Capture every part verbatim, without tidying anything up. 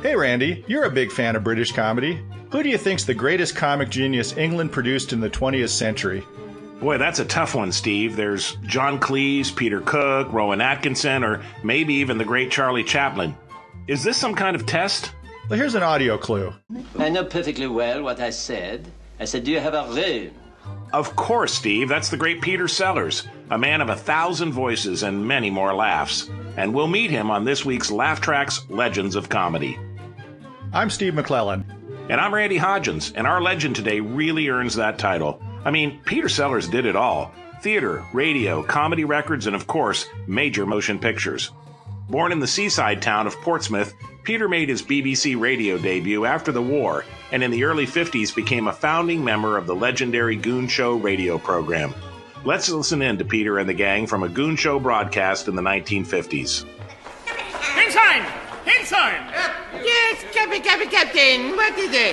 Hey, Randy, you're a big fan of British comedy. Who do you think's the greatest comic genius England produced in the twentieth century? Boy, that's a tough one, Steve. There's John Cleese, Peter Cook, Rowan Atkinson, or maybe even the great Charlie Chaplin. Is this some kind of test? Well, here's an audio clue. I know perfectly well what I said. I said, do you have a room? Of course, Steve. That's the great Peter Sellers, a man of a thousand voices and many more laughs. And we'll meet him on this week's Laugh Tracks Legends of Comedy. I'm Steve McClellan. And I'm Randy Hodgins, and our legend today really earns that title. I mean, Peter Sellers did it all. Theater, radio, comedy records, and of course, major motion pictures. Born in the seaside town of Portsmouth, Peter made his B B C radio debut after the war, and in the early fifties became a founding member of the legendary Goon Show radio program. Let's listen in to Peter and the gang from a Goon Show broadcast in the nineteen fifties. Ensign! Ensign! Uh, yes, Captain, Captain, Captain. What is it?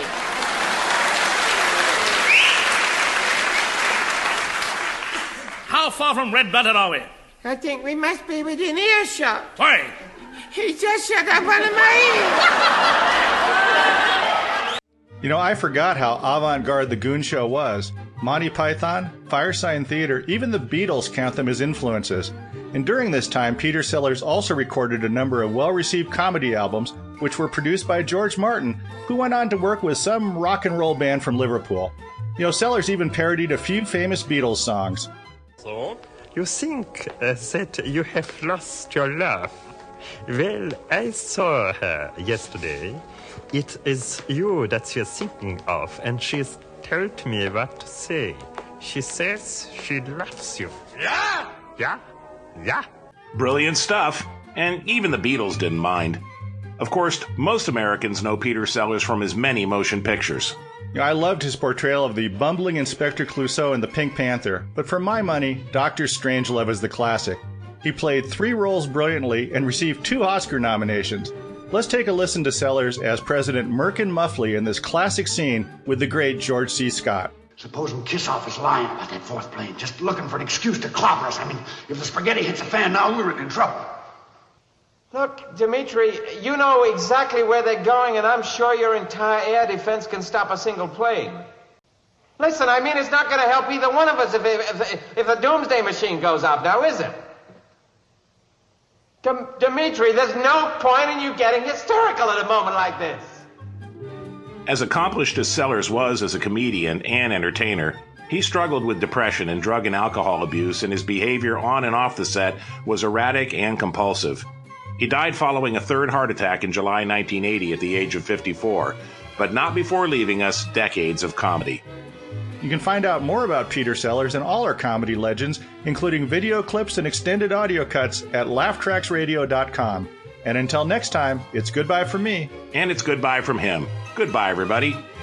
How far from Red Button are we? I think we must be within earshot. Why? He just shut up one of my ears. You know, I forgot how avant-garde the Goon Show was. Monty Python, Firesign Theatre, even the Beatles count them as influences. And during this time, Peter Sellers also recorded a number of well-received comedy albums, which were produced by George Martin, who went on to work with some rock and roll band from Liverpool. You know, Sellers even parodied a few famous Beatles songs. So, you think uh, that you have lost your love? Well, I saw her yesterday. It is you that she is thinking of, and she's told me what to say. She says she loves you. Yeah? Yeah? Yeah. Brilliant stuff. And even the Beatles didn't mind. Of course, most Americans know Peter Sellers from his many motion pictures. You know, I loved his portrayal of the bumbling Inspector Clouseau in The Pink Panther, but for my money, Doctor Strangelove is the classic. He played three roles brilliantly and received two Oscar nominations. Let's take a listen to Sellers as President Merkin Muffley in this classic scene with the great George C. Scott. Supposing Kissoff is lying about that fourth plane, just looking for an excuse to clobber us. I mean, if the spaghetti hits the fan now, we're in trouble. Look, Dimitri, you know exactly where they're going, and I'm sure your entire air defense can stop a single plane. Listen, I mean, it's not going to help either one of us if, if, if the doomsday machine goes off now, is it? Dim- Dimitri, there's no point in you getting hysterical at a moment like this. As accomplished as Sellers was as a comedian and entertainer, he struggled with depression and drug and alcohol abuse, and his behavior on and off the set was erratic and compulsive. He died following a third heart attack in July nineteen eighty at the age of fifty-four, but not before leaving us decades of comedy. You can find out more about Peter Sellers and all our comedy legends, including video clips and extended audio cuts at laugh tracks radio dot com. And until next time, it's goodbye from me. And it's goodbye from him. Goodbye, everybody.